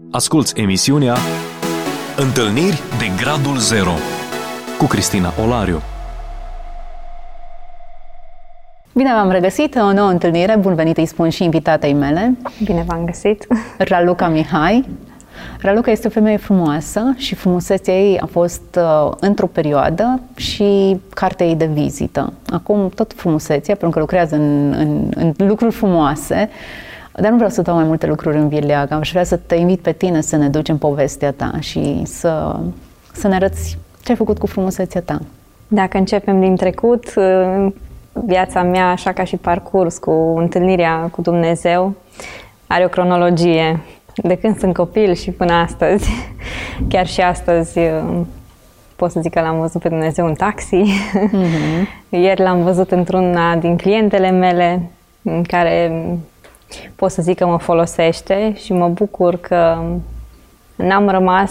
Asculți emisiunea Întâlniri de Gradul Zero cu Cristina Olariu. Bine v-am regăsit, o nouă întâlnire, bun venit îi spun și invitatei mele. Bine v-am găsit! Raluca Mihai. Raluca este o femeie frumoasă și frumusețea ei a fost într-o perioadă și cartea ei de vizită. Acum tot frumusețea, pentru că lucrează în lucruri frumoase, dar nu vreau să dau mai multe lucruri în vileag. Aș vrea să te invit pe tine să ne duci în povestea ta și să ne arăți ce ai făcut cu frumusețea ta. Dacă începem din trecut, viața mea, așa ca și parcurs cu întâlnirea cu Dumnezeu, are o cronologie. De când sunt copil și până astăzi, chiar și astăzi pot să zic că l-am văzut pe Dumnezeu în taxi. Ieri l-am văzut într-una din clientele mele, în care pot să zic că mă folosește și mă bucur că n-am rămas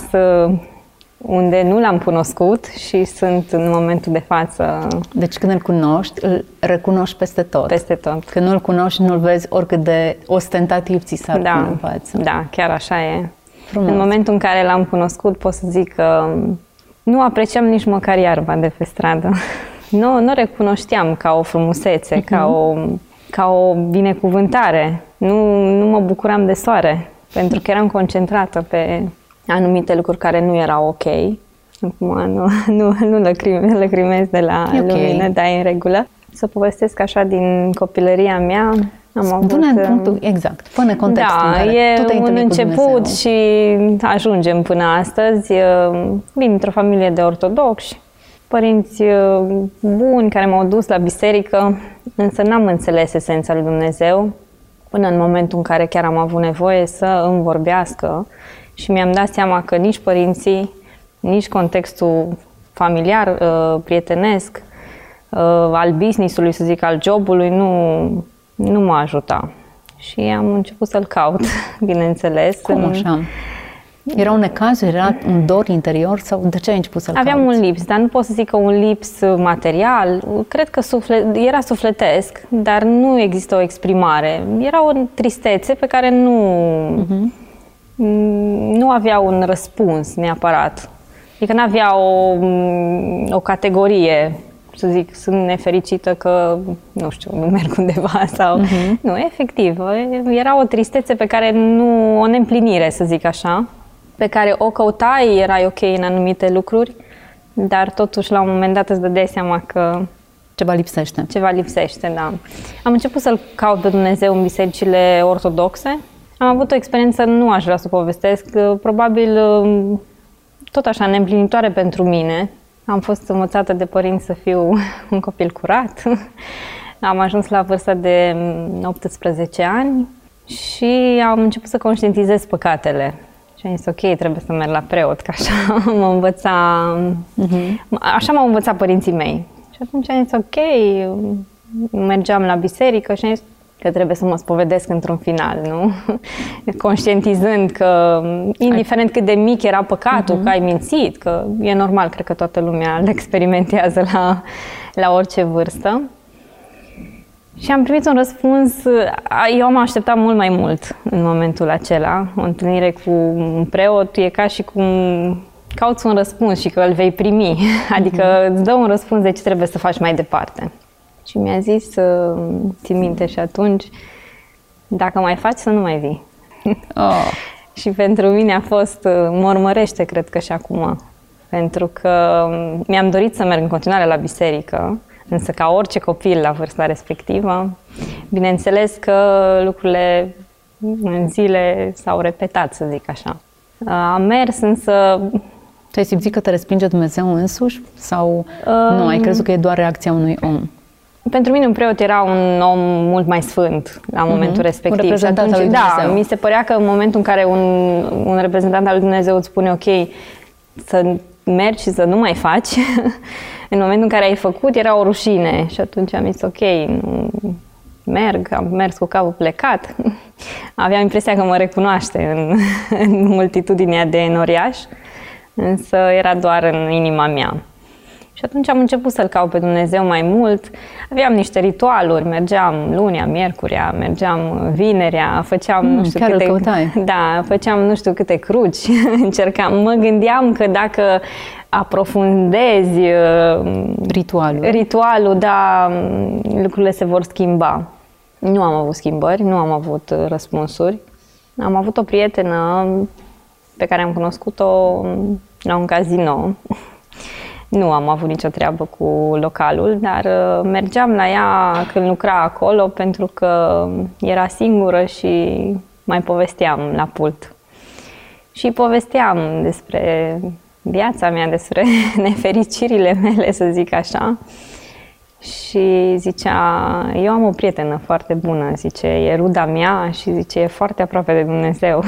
unde nu l-am cunoscut și sunt în momentul de față. Deci când îl cunoști, îl recunoști peste tot. Peste tot. Când nu-l cunoști, nu-l vezi oricât de ostentativ ți s-ar pune în față. Da, chiar așa e. Frumos. În momentul în care l-am cunoscut, pot să zic că nu apreciam nici măcar iarba de pe stradă. Nu recunoșteam ca o frumusețe, ca o binecuvântare. Nu mă bucuram de soare, pentru că eram concentrată pe anumite lucruri care nu erau ok. Acum nu lăcrimez de la lumină, dar e în regulă. Să povestesc așa din copilăria mea. Am avut... Exact, pune contextul. Da, e un început și ajungem până astăzi. Vin într-o familie de ortodoxi, părinți buni care m-au dus la biserică, însă n-am înțeles esența lui Dumnezeu până în momentul în care chiar am avut nevoie să îmi vorbească și mi-am dat seama că nici părinții, nici contextul familiar, prietenesc, al business-ului, să zic, al jobului, nu m-a ajutat. Și am început să-l caut, bineînțeles. Cum așa? Era un necaz, era un dor interior sau de ce ai început să-l cauți? Aveam un lips, dar nu pot să zic că un lips material. Cred că era sufletesc, dar nu există o exprimare. Era o tristețe pe care nu avea un răspuns neapărat. Adică nu avea o categorie, să zic, sunt nefericită că, nu știu, nu merg undeva sau... Nu, efectiv, era o tristețe pe care o neîmplinire, să zic așa, pe care o căutai, erai ok în anumite lucruri, dar totuși la un moment dat îți dădeai seama că ceva lipsește. Ceva lipsește, da. Am început să-L caut pe Dumnezeu în bisericile ortodoxe. Am avut o experiență, nu aș vrea să o povestesc, probabil tot așa neîmplinitoare pentru mine. Am fost învățată de părinți să fiu un copil curat. Am ajuns la vârsta de 18 ani și am început să conștientizez păcatele. Și am zis, ok, trebuie să merg la preot, că așa așa m-au învățat părinții mei. Și atunci am zis, ok, mergeam la biserică și am zis că trebuie să mă spovedesc într-un final, nu? Conștientizând că, indiferent cât de mic era păcatul, că ai mințit, că e normal, cred că toată lumea le experimentează la orice vârstă. Și am primit un răspuns, eu m-am așteptat mult mai mult în momentul acela. O întâlnire cu un preot e ca și cum cauți un răspuns și că îl vei primi. Adică îți dă un răspuns de ce trebuie să faci mai departe. Și mi-a zis, țin minte și atunci, dacă mai faci, să nu mai vii. Și pentru mine a fost, mă urmărește, cred că și acum. Pentru că mi-am dorit să merg în continuare la biserică, însă ca orice copil la vârsta respectivă, bineînțeles că lucrurile în zile s-au repetat, să zic așa. Am mers, însă... Tu ai simțit că te respinge Dumnezeu însuși? Sau nu, ai crezut că e doar reacția unui om? Pentru mine un preot era un om mult mai sfânt la momentul respectiv. Un reprezentant al lui Dumnezeu. Da, mi se părea că în momentul în care un reprezentant al lui Dumnezeu îți spune ok, să mergi și să nu mai faci, în momentul în care ai făcut era o rușine și atunci am zis ok, merg, am mers cu capul plecat. Aveam impresia că mă recunoaște în multitudinea de noriași, însă era doar în inima mea. Și atunci am început să-L caut pe Dumnezeu mai mult. Aveam niște ritualuri, mergeam lunia, miercurea, mergeam vinerea, făceam nu știu chiar câte... Da, făceam nu știu câte cruci, încercam. Mă gândeam că dacă aprofundezi ritualul, da, lucrurile se vor schimba. Nu am avut schimbări, nu am avut răspunsuri. Am avut o prietenă pe care am cunoscut-o la un casino. Nu am avut nicio treabă cu localul, dar mergeam la ea când lucra acolo pentru că era singură și mai povesteam la pult. Și povesteam despre viața mea, despre nefericirile mele, să zic așa. Și zicea, eu am o prietenă foarte bună, zice, e ruda mea și zice, e foarte aproape de Dumnezeu.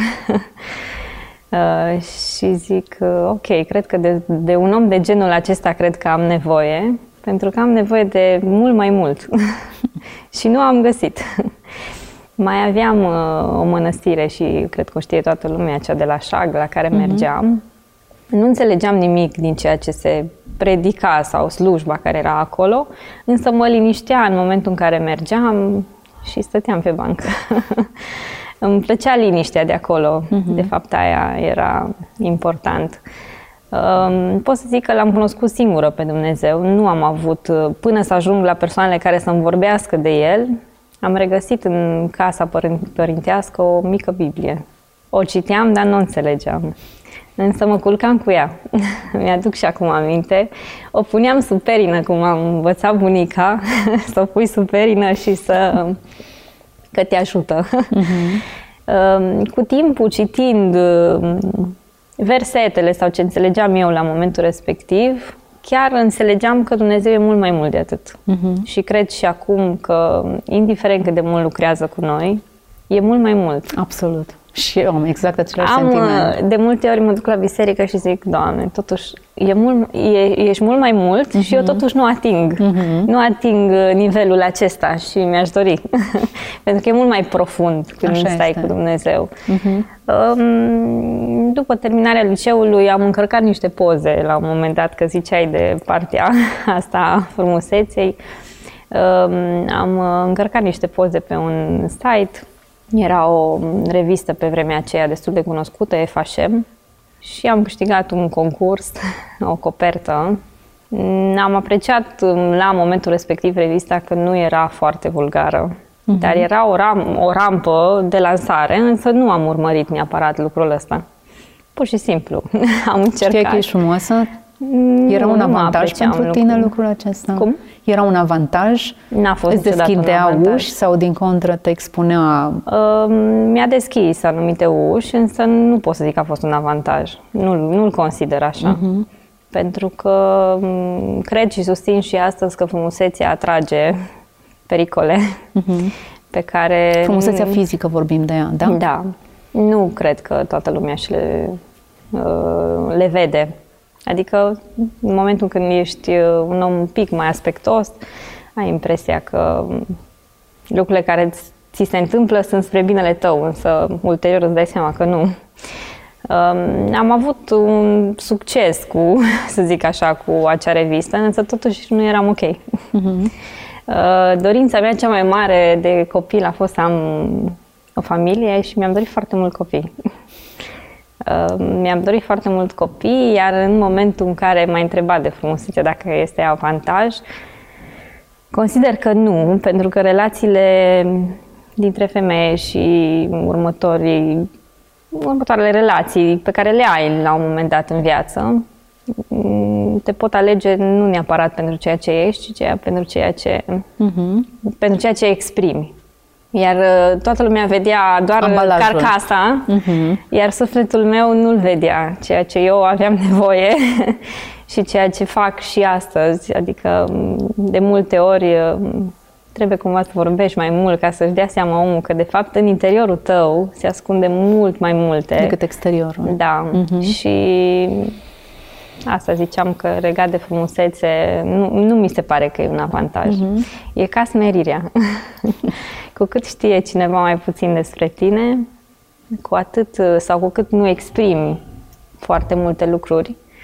Și zic, ok, cred că de un om de genul acesta cred că am nevoie, pentru că am nevoie de mult mai mult. Și nu am găsit. Mai aveam o mănăstire și cred că o știe toată lumea, cea de la Șag, la care mergeam. Nu înțelegeam nimic din ceea ce se predica sau slujba care era acolo, însă mă liniștea în momentul în care mergeam și stăteam pe bancă. Îmi plăcea liniștea de acolo, de fapt aia era important. Pot să zic că l-am cunoscut singură pe Dumnezeu, nu am avut, până să ajung la persoanele care să-mi vorbească de El, am regăsit în casa părintească o mică Biblie. O citeam, dar nu o înțelegeam. Însă mă culcam cu ea. Mi-aduc și acum aminte. O puneam sub perină, cum am învățat bunica, să o pui sub perină și că te ajută. Cu timpul, citind versetele sau ce înțelegeam eu la momentul respectiv, chiar înțelegeam că Dumnezeu e mult mai mult de atât. Și cred și acum că, indiferent cât de mult lucrează cu noi, e mult mai mult. Absolut. Și eu am exact același sentiment. De multe ori mă duc la biserică și zic, Doamne, totuși ești mult mai mult și eu totuși nu ating. Nu ating nivelul acesta și mi-aș dori. Pentru că e mult mai profund când stai cu Dumnezeu. După terminarea liceului am încărcat niște poze la un moment dat, că ziceai de partea asta a frumuseței. Am încărcat niște poze pe un site. Era o revistă pe vremea aceea destul de cunoscută, FHM, și am câștigat un concurs, o copertă. Am apreciat la momentul respectiv revista că nu era foarte vulgară, dar era o rampă de lansare, însă nu am urmărit neapărat lucrul ăsta. Pur și simplu, am încercat. Știi că ești frumoasă? Era un avantaj pentru tine lucrul acesta? Cum? Era un avantaj? N-a fost îți deschidea uși sau din contră te expunea? Mi-a deschis anumite uși, însă nu pot să zic că a fost un avantaj. Nu-l consider așa. Pentru că cred și susțin și astăzi că frumusețea atrage pericole pe care... Frumusețea fizică vorbim de ea, da? Da. Nu cred că toată lumea și le vede. Adică, în momentul când ești un om un pic mai aspectos, ai impresia că lucrurile care ți se întâmplă sunt spre binele tău, însă ulterior îți dai seama că nu. Am avut un succes cu, să zic așa, cu acea revistă, însă totuși nu eram ok. Dorința mea cea mai mare de copil a fost să am o familie și mi-am dorit foarte mult copii. Mi-am dorit foarte mult copii, iar în momentul în care m-a întrebat de frumusețe dacă este avantaj, consider că nu, pentru că relațiile dintre femeie și următoarele relații pe care le ai la un moment dat în viață, te pot alege nu neapărat pentru ceea ce ești, ci pentru ceea ce exprimi. Iar toată lumea vedea doar ambalajul, carcasa, iar sufletul meu nu-l vedea, ceea ce eu aveam nevoie și ceea ce fac și astăzi. Adică, de multe ori, trebuie cumva să vorbești mai mult ca să-și dea seama omul că, de fapt, în interiorul tău se ascunde mult mai multe decât exteriorul. Da. Și asta ziceam, că legat de frumusețe nu mi se pare că e un avantaj. E ca smerirea. Cu cât știe cineva mai puțin despre tine, cu cât nu exprimi foarte multe lucruri,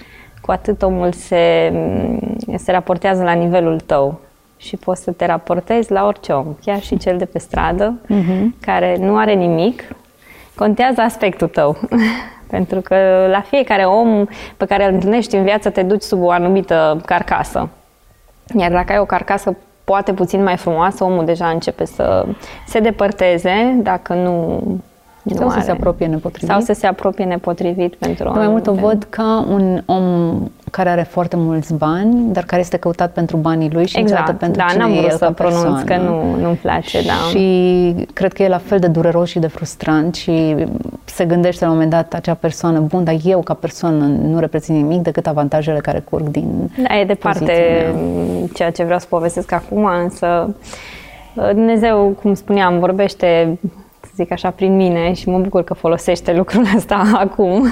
cu atât omul se raportează la nivelul tău și poți să te raportezi la orice om, chiar și cel de pe stradă, care nu are nimic. Contează aspectul tău, pentru că la fiecare om pe care îl întâlnești în viață te duci sub o anumită carcasă. Iar dacă ai o carcasă poate puțin mai frumoasă, omul deja începe să se depărteze, dacă nu sau să se apropie nepotrivit. Sau să se apropie nepotrivit pentru mai mult o văd ca un om care are foarte mulți bani, dar care este căutat pentru banii lui și niciodată pentru cine n-am e vrut el să ca pronunț persoană. că nu-mi place, da. Și cred că e la fel de dureros și de frustrant și se gândește la un moment dat acea persoană, bun, dar eu ca persoană nu reprezint nimic decât avantajele care curg din Da, e departe ceea ce vreau să povestesc acum, însă Dumnezeu, cum spuneam, vorbește, să zic așa, prin mine și mă bucur că folosește lucrul ăsta acum.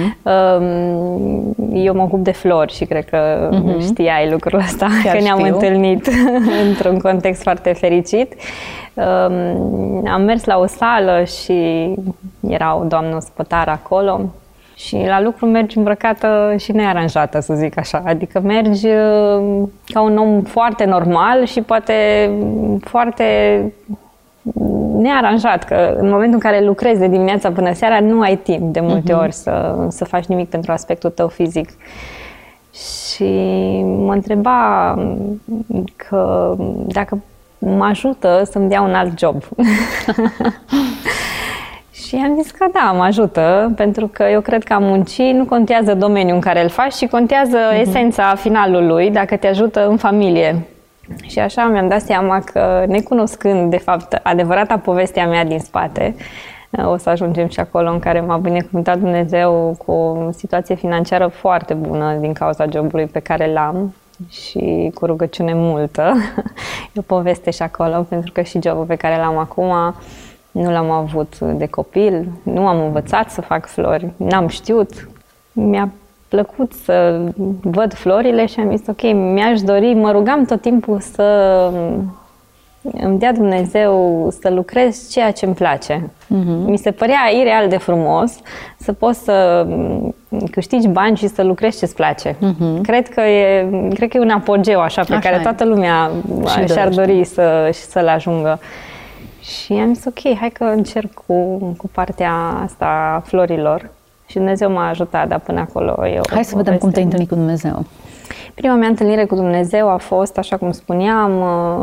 Eu mă ocup de flori și cred că știai lucrul ăsta, chiar că ne-am știu. întâlnit într-un context foarte fericit. Am mers la o sală și era o doamnă ospătară acolo și la lucru mergi îmbrăcată și nearanjată, să zic așa. Adică mergi ca un om foarte normal și poate foarte nearanjat, că în momentul în care lucrezi de dimineața până seara nu ai timp de multe ori să faci nimic pentru aspectul tău fizic. Și mă întreba că dacă mă ajută să-mi dea un alt job. Și am zis că da, mă ajută, pentru că eu cred că a munci nu contează domeniul în care îl faci, ci contează esența finalului, dacă te ajută în familie. Și așa mi-am dat seama că, necunoscând, de fapt, adevărata povestea mea din spate, o să ajungem și acolo în care m-a binecuvântat Dumnezeu cu o situație financiară foarte bună din cauza jobului pe care l-am și cu rugăciune multă. E o poveste și acolo, pentru că și jobul pe care l-am acum nu l-am avut de copil, nu am învățat să fac flori, n-am știut. Mi-a plăcut să văd florile și am zis, ok, mi-aș dori, mă rugam tot timpul să îmi dea Dumnezeu să lucrez ceea ce îmi place. Mi se părea ireal de frumos să poți să câștigi bani și să lucrezi ce-ți place. Cred că e un apogeu așa pe care toată lumea și-ar dori să-l ajungă. Și am zis, ok, hai că încerc cu partea asta a florilor. Și Dumnezeu m-a ajutat, dar până acolo hai să vedem cum te-ai întâlnit cu Dumnezeu. Prima mea întâlnire cu Dumnezeu a fost, așa cum spuneam,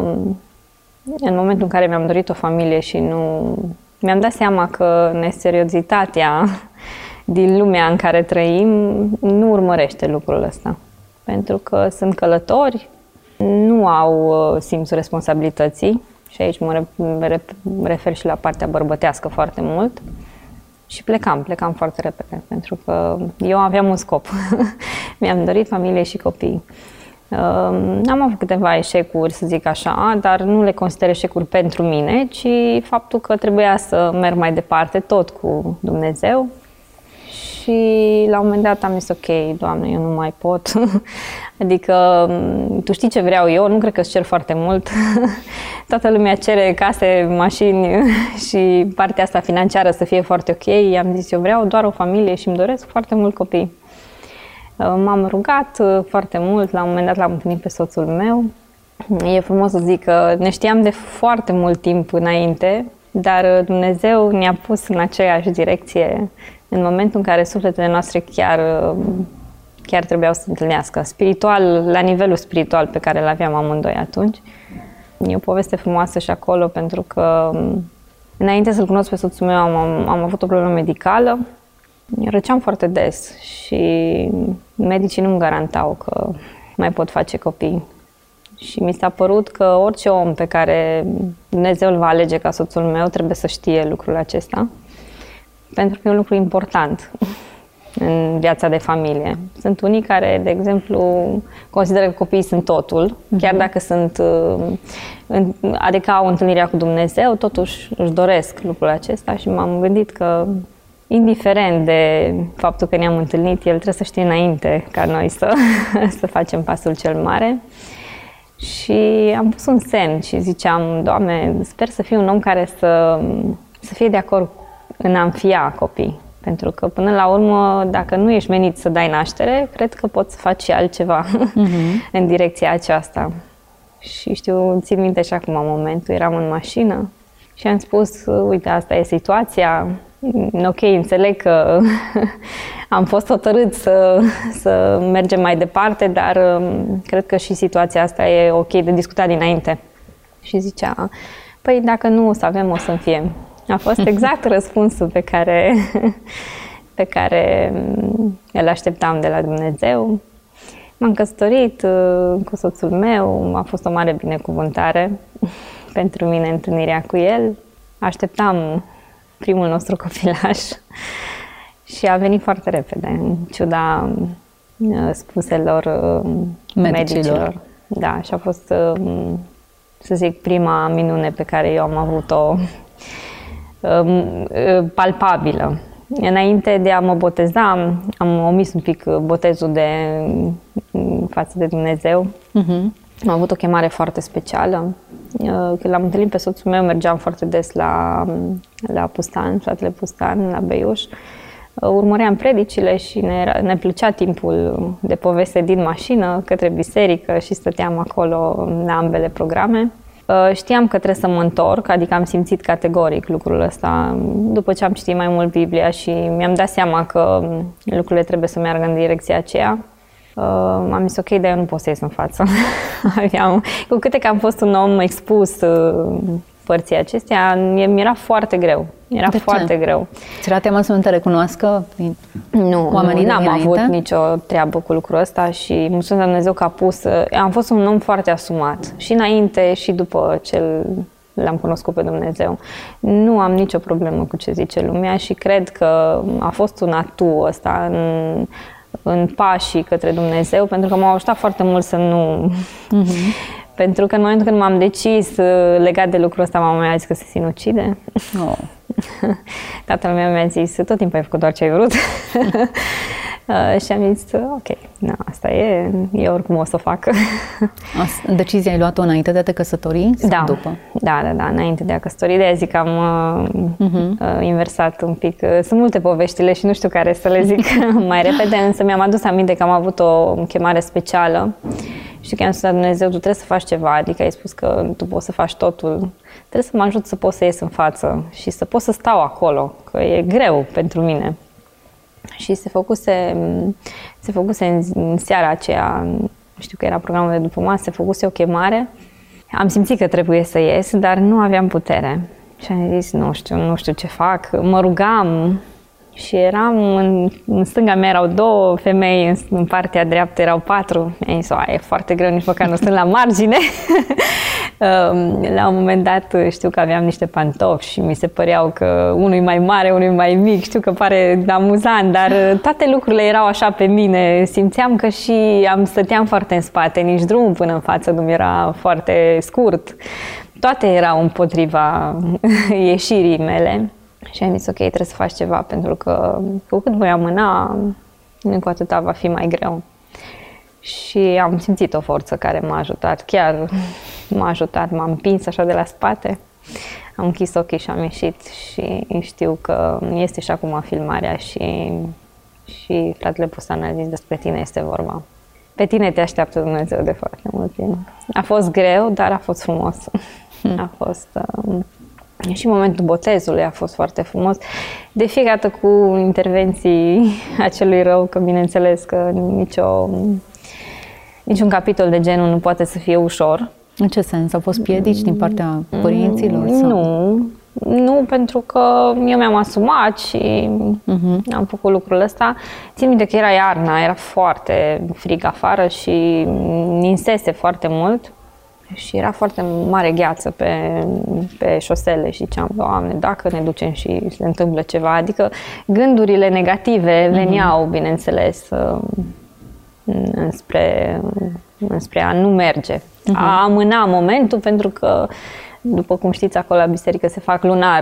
în momentul în care mi-am dorit o familie și mi-am dat seama că neseriozitatea din lumea în care trăim nu urmărește lucrul ăsta. Pentru că sunt călători, nu au simțul responsabilității și aici mă refer și la partea bărbătească foarte mult. Și plecam foarte repede, pentru că eu aveam un scop. Mi-am dorit familie și copii. Am avut câteva eșecuri, să zic așa, dar nu le consider eșecuri pentru mine, ci faptul că trebuia să merg mai departe, tot cu Dumnezeu. Și la un moment dat am zis, ok, Doamne, eu nu mai pot. Adică, tu știi ce vreau eu, nu cred că îți cer foarte mult. Toată lumea cere case, mașini și partea asta financiară să fie foarte ok. Am zis, eu vreau doar o familie și îmi doresc foarte mult copii. M-am rugat foarte mult, la un moment dat l-am întâlnit pe soțul meu. E frumos să zic că ne știam de foarte mult timp înainte, dar Dumnezeu ne-a pus în aceeași direcție în momentul în care sufletele noastre chiar trebuiau să se întâlnească. Spiritual, la nivelul spiritual pe care îl aveam amândoi atunci. E o poveste frumoasă și acolo, pentru că înainte să-l cunosc pe soțul meu am avut o problemă medicală. Răceam foarte des și medicii nu-mi garantau că mai pot face copii. Și mi s-a părut că orice om pe care Dumnezeu îl va alege ca soțul meu trebuie să știe lucrul acesta. Pentru că e un lucru important în viața de familie. Sunt unii care, de exemplu, consideră că copiii sunt totul, chiar dacă adică au întâlnirea cu Dumnezeu, totuși își doresc lucrul acesta și m-am gândit că, indiferent de faptul că ne-am întâlnit, el trebuie să știe înainte ca noi să facem pasul cel mare. Și am pus un semn și ziceam, Doamne, sper să fiu un om care să fie de acord în a-mi fia copii. Pentru că, până la urmă, dacă nu ești menit să dai naștere, cred că poți să faci și altceva în direcția aceasta. Și țin minte și acum momentul, eram în mașină și am spus, uite, asta e situația, ok, înțeleg că am fost hotărât să mergem mai departe, dar cred că și situația asta e ok de discutat dinainte. Și zicea, păi dacă nu o să avem, o să înfiem. A fost exact răspunsul pe care îl așteptam de la Dumnezeu. M-am căsătorit cu soțul meu, a fost o mare binecuvântare pentru mine întâlnirea cu el. Așteptam primul nostru copilaș și a venit foarte repede, în ciuda spuselor medicilor. Da, și a fost, să zic, prima minune pe care eu am avut-o palpabilă. Înainte de a mă boteza, am omis un pic botezul față de Dumnezeu. Am avut o chemare foarte specială. Când l-am întâlnit pe soțul meu, mergeam foarte des la Pustan, fratele Pustan, la Beiuș. Urmăream predicile și ne plăcea timpul de poveste din mașină către biserică și stăteam acolo la ambele programe. Știam că trebuie să mă întorc, adică am simțit categoric lucrul ăsta după ce am citit mai mult Biblia și mi-am dat seama că lucrurile trebuie să meargă în direcția aceea. Am zis, ok, dar eu nu pot să ies în față. Cu câte că am fost un om expus părții acestea, mi-era foarte greu. Greu. Ți-era teamă să nu te recunoască oamenii n-am avut nicio treabă cu lucrul ăsta și mulțumesc Dumnezeu că a pus. Am fost un om foarte asumat și înainte și după ce l-am cunoscut pe Dumnezeu. Nu am nicio problemă cu ce zice lumea și cred că a fost un atu ăsta în pașii către Dumnezeu, pentru că m-a ajutat foarte mult să nu... Pentru că în momentul când m-am decis legat de lucrul ăsta, mama mea a zis că se sinucide. Tatăl meu mi-a zis, tot timpul ai făcut doar ce ai vrut. Și am zis, ok, asta e, eu oricum o să o fac. Decizia ai luat-o înainte de a te căsători sau după? Da, înainte de a căsători. De-aia zic că am inversat un pic. Sunt multe poveștile și nu știu care să le zic mai repede, însă mi-am adus aminte că am avut o chemare specială și că am spus la Dumnezeu, tu trebuie să faci ceva, adică ai spus că tu poți să faci totul, trebuie să mă ajut să pot să ies în față și să pot să stau acolo, că e greu pentru mine. Și se făcuse în seara aceea, știu că era programul de după masă, se făcuse o chemare. Am simțit că trebuie să ies, dar nu aveam putere. Și am zis, nu știu ce fac. Mă rugam și eram, în stânga mea erau 2 femei, în partea dreaptă erau 4. Mi-am zis, e foarte greu, nici măcar nu sunt la margine. La un moment dat știu că aveam niște pantofi și mi se păreau că unul e mai mare, unul e mai mic, știu că pare amuzant, dar toate lucrurile erau așa pe mine. Simțeam că și stăteam foarte în spate, nici drumul până în față nu era foarte scurt. Toate erau împotriva ieșirii mele. Și am zis, ok, trebuie să faci ceva, pentru că cu cât voi amâna, cu atâta va fi mai greu. Și am simțit o forță care m-a ajutat, chiar m-a ajutat, m-a împins așa de la spate, am închis ochii și am ieșit și știu că este și acum filmarea și fratele Pustan a zis, despre tine este vorba. Pe tine te așteaptă Dumnezeu de foarte mult timp. A fost greu, dar a fost frumos. A fost... Și momentul botezului a fost foarte frumos. De fiecare dată cu intervenții acelui rău, că bineînțeles că niciun capitol de genul nu poate să fie ușor. În ce sens? Au fost piedici din partea părinților? Nu, pentru că eu mi-am asumat și am făcut lucrul ăsta. Țin minte că era iarna, era foarte frig afară și ninsese foarte mult. Și era foarte mare gheață pe șosele și ziceam, Doamne, dacă ne ducem și se întâmplă ceva, adică gândurile negative veneau, bineînțeles, înspre a nu merge. A amâna momentul, pentru că, după cum știți, acolo la biserică se fac lunar,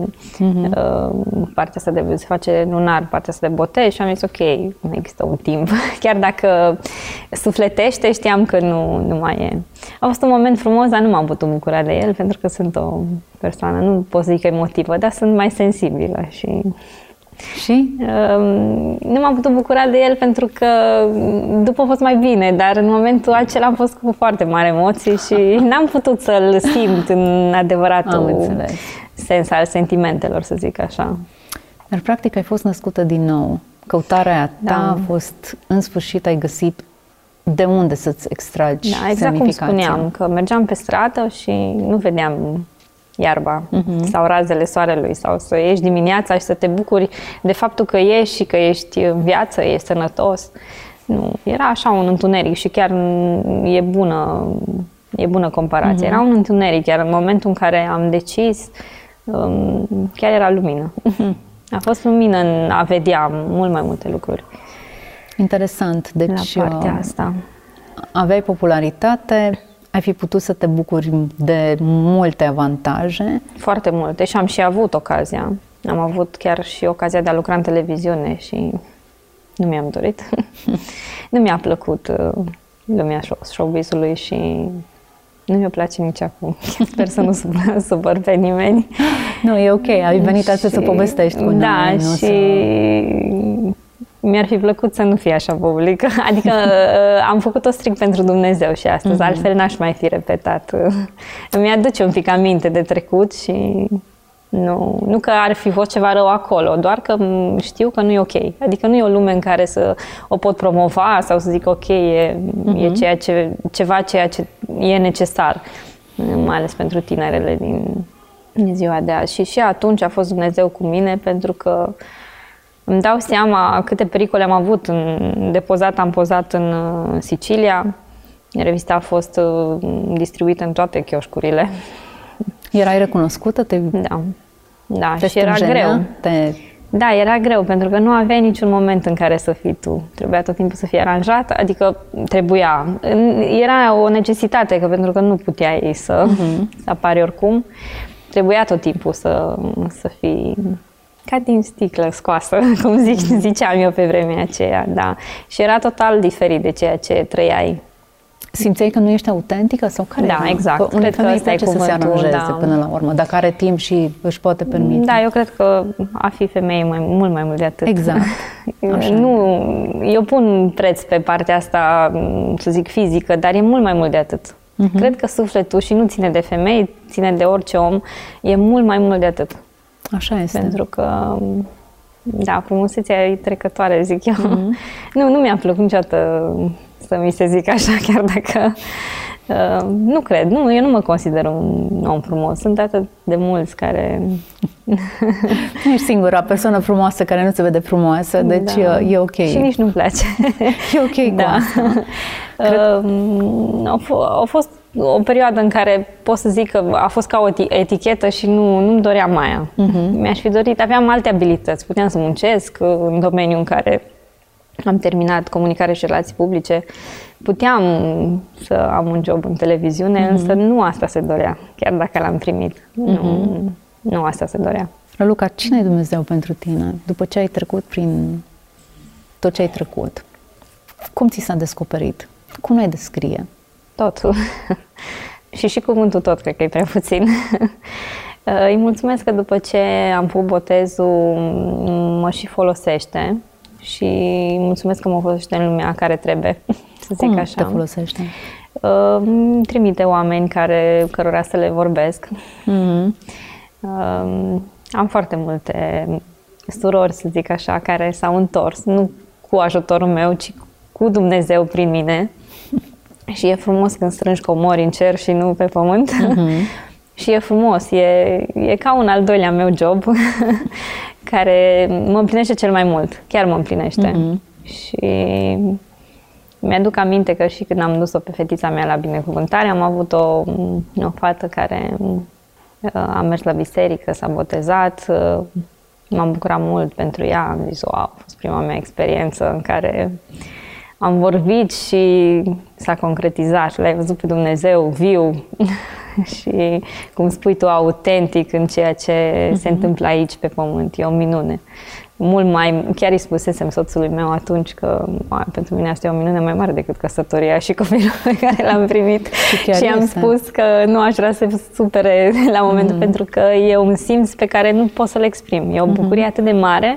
partea asta se face lunar, partea asta de botez și am zis, ok, nu există un timp. Chiar dacă sufletește, știam că nu mai e. A fost un moment frumos, dar nu m-am putut bucura de el, pentru că sunt o persoană, nu pot să zic emotivă, dar sunt mai sensibilă și... Și? Nu m-am putut bucura de el pentru că după a fost mai bine, dar în momentul acela am fost cu foarte mari emoții și n-am putut să-l simt în adevăratul sens al sentimentelor, să zic așa. Dar practic ai fost născută din nou. Căutarea ta a fost, în sfârșit ai găsit de unde să-ți extragi exact cum spuneam, că mergeam pe stradă și nu vedeam iarba sau razele soarelui sau să ieși dimineața și să te bucuri de faptul că ieși și că ești în viață, ești sănătos. Nu, era așa un întuneric și chiar e bună comparație. Era un întuneric, iar în momentul în care am decis, chiar era lumină. A fost lumină în a vedea mult mai multe lucruri. Interesant. Deci, la partea asta. Aveai popularitate, ai fi putut să te bucuri de multe avantaje. Foarte multe și am și avut ocazia. Am avut chiar și ocazia de a lucra în televiziune și nu mi-am dorit. Nu mi-a plăcut lumea showbiz-ului și nu mi-o place nici acum. Sper să nu supăr pe nimeni. Nu, e ok. Ai venit astăzi să povestești cu noi. Da, și mi-ar fi plăcut să nu fie așa publică. Adică am făcut-o strict pentru Dumnezeu și astăzi, altfel n-aș mai fi repetat. Îmi aduce un pic aminte de trecut și nu că ar fi fost ceva rău acolo, doar că știu că nu e ok. Adică nu e o lume în care să o pot promova sau să zic ok, e ceva ceea ce e necesar, mai ales pentru tinerele din ziua de azi. Și atunci a fost Dumnezeu cu mine, pentru că îmi dau seama câte pericole am avut. Am pozat în Sicilia, revista a fost distribuită în toate chioșcurile. Erai recunoscută? Da, și era greu. Da, era greu, pentru că nu aveai niciun moment în care să fii tu. Trebuia tot timpul să fii aranjat, adică trebuia. Era o necesitate, că pentru că nu puteai să apari oricum. Trebuia tot timpul să fii ca din sticlă scoasă, cum ziceam eu pe vremea aceea, da. Și era total diferit de ceea ce trăiai. Simțeai că nu ești autentică sau care? Da, exact. Cred că ăsta e cuvântul, să se aranjeze până la urmă, dacă are timp și își poate permite. Da, eu cred că a fi femeie mult mai mult de atât. Exact. Eu pun preț pe partea asta, să zic, fizică, dar e mult mai mult de atât. Cred că sufletul, și nu ține de femei, ține de orice om, e mult mai mult de atât. Așa este. Pentru că, da, frumusețea e trecătoare, zic eu. Nu mi-a plăcut niciodată să mi se zic așa, chiar dacă nu cred. Eu nu mă consider un om frumos. Sunt atât de mulți care... Nu ești singura persoană frumoasă care nu se vede frumoasă, deci e ok. Și nici nu-mi place. E ok cu asta. A fost o perioadă în care pot să zic că a fost ca o etichetă și nu-mi doream aia. Mi-aș fi dorit, aveam alte abilități. Puteam să muncesc în domeniul în care am terminat comunicare și relații publice. Puteam să am un job în televiziune, însă nu asta se dorea, chiar dacă l-am primit. Nu asta se dorea. Raluca, cine e Dumnezeu pentru tine? După ce ai trecut prin tot ce ai trecut, cum ți s-a descoperit? Cum ai descrie? Totul. și cuvântul tot, cred că e prea puțin. Îi mulțumesc că după ce am făcut botezul mă și folosește și îi mulțumesc că mă folosește în lumea care trebuie, să zic așa. Cum te folosește? Trimite oameni cărora să le vorbesc. Am foarte multe surori, să zic așa, care s-au întors, nu cu ajutorul meu, ci cu Dumnezeu prin mine. Și e frumos când strângi comori în cer și nu pe pământ. Și e frumos, e ca un al doilea meu job care mă împlinește cel mai mult, chiar mă împlinește. Și mi-aduc aminte că și când am dus-o pe fetița mea la binecuvântare, am avut o fată care a mers la biserică, s-a botezat, m-am bucurat mult pentru ea, am zis, wow, a fost prima mea experiență în care am vorbit și s-a concretizat și l-ai văzut pe Dumnezeu viu și, cum spui tu, autentic în ceea ce se întâmplă aici pe pământ. E o minune. Chiar îi spusesem soțului meu atunci că pentru mine asta e o minune mai mare decât căsătoria și copilul pe care l-am primit. Și am spus că nu aș vrea să se supere la momentul pentru că e un simț pe care nu pot să-l exprim. E o bucurie atât de mare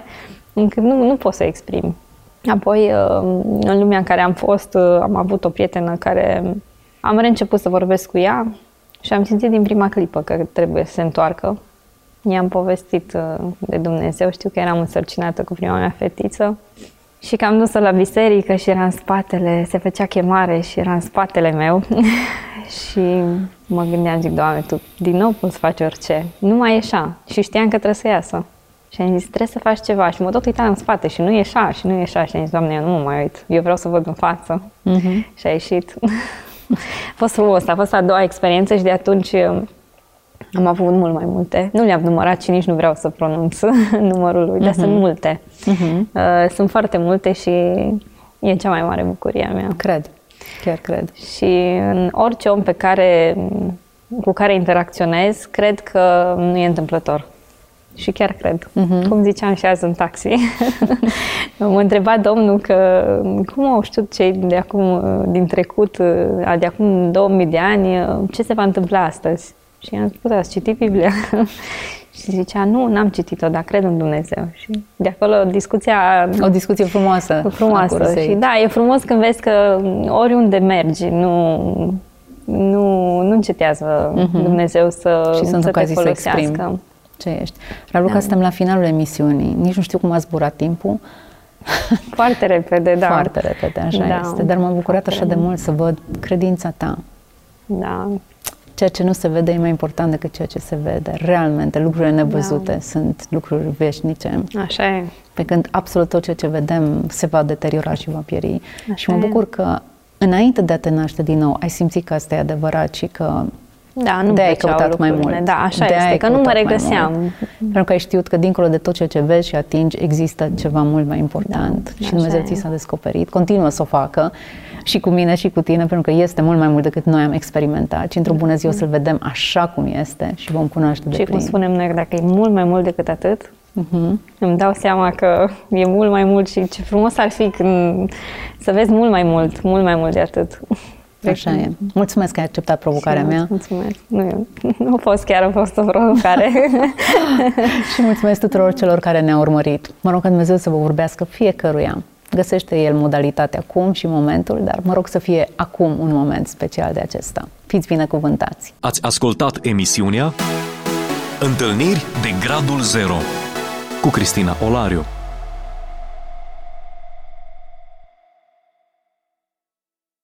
încât nu pot să exprim. Apoi, în lumea în care am fost, am avut o prietenă care am reînceput să vorbesc cu ea și am simțit din prima clipă că trebuie să se întoarcă. I-am povestit de Dumnezeu, știu că eram însărcinată cu prima mea fetiță și că am dus-o la biserică și era în spatele, se făcea chemare și era în spatele meu și mă gândeam, zic, Doamne, Tu din nou poți face orice, nu mai ieșa și știam că trebuie să iasă. Și am zis, trebuie să faci ceva și mă tot uitam în spate și nu ieșa și am zis, Doamne, eu nu mă mai uit, eu vreau să văd în față. Și a ieșit. A fost frumos, a fost a doua experiență și de atunci am avut mult mai multe. Nu le-am numărat și nici nu vreau să pronunț numărul lui, dar sunt multe. Sunt foarte multe și e cea mai mare bucurie a mea. Cred, chiar cred. Și în orice om cu care interacționez, cred că nu e întâmplător. Și chiar cred. Cum ziceam și azi în taxi. Mă întreba domnul că cum au știut cei de acum, din trecut, de acum 2000 de ani, ce se va întâmpla astăzi. Și i-am spus, ați citit Biblia? Și zicea, nu, n-am citit-o, dar cred în Dumnezeu. Și de acolo o discuție frumoasă. Frumoasă. Și da, e frumos când vezi că oriunde mergi, nu încetează Dumnezeu să te folosească. Ce ești. Raluca, suntem la finalul emisiunii. Nici nu știu cum a zburat timpul. Foarte repede, da. Foarte repede, așa este. Dar m-a bucurat așa de mult să văd credința ta. Da. Ceea ce nu se vede e mai important decât ceea ce se vede. Realmente, lucrurile nevăzute sunt lucruri veșnice. Așa e. Pe când absolut tot ceea ce vedem se va deteriora și va pieri. Și mă bucur că înainte de a te naște din nou, ai simțit că asta e adevărat și că nu de-aia ai căutat mai mult. Da, așa este, că nu mă regăseam. Pentru că ai știut că dincolo de tot ceea ce vezi și atingi, există ceva mult mai important. Și Dumnezeu ți s-a descoperit. Continuă să o facă și cu mine și cu tine, pentru că este mult mai mult decât noi am experimentat. Și într-o bună zi o să-L vedem așa cum este și vom cunoaște de plin. Și cum spunem noi, dacă e mult mai mult decât atât, îmi dau seama că e mult mai mult și ce frumos ar fi când să vezi mult mai mult de atât. Așa e. Mulțumesc că ai acceptat provocarea mea. Mulțumesc. Nu a fost chiar, a fost o provocare. Și mulțumesc tuturor celor care ne-au urmărit. Mă rog ca Dumnezeu să vă vorbească fiecăruia. Găsește El modalitatea acum și momentul, dar mă rog să fie acum un moment special de acesta. Fiți binecuvântați! Ați ascultat emisiunea Întâlniri de Gradul Zero cu Cristina Olariu.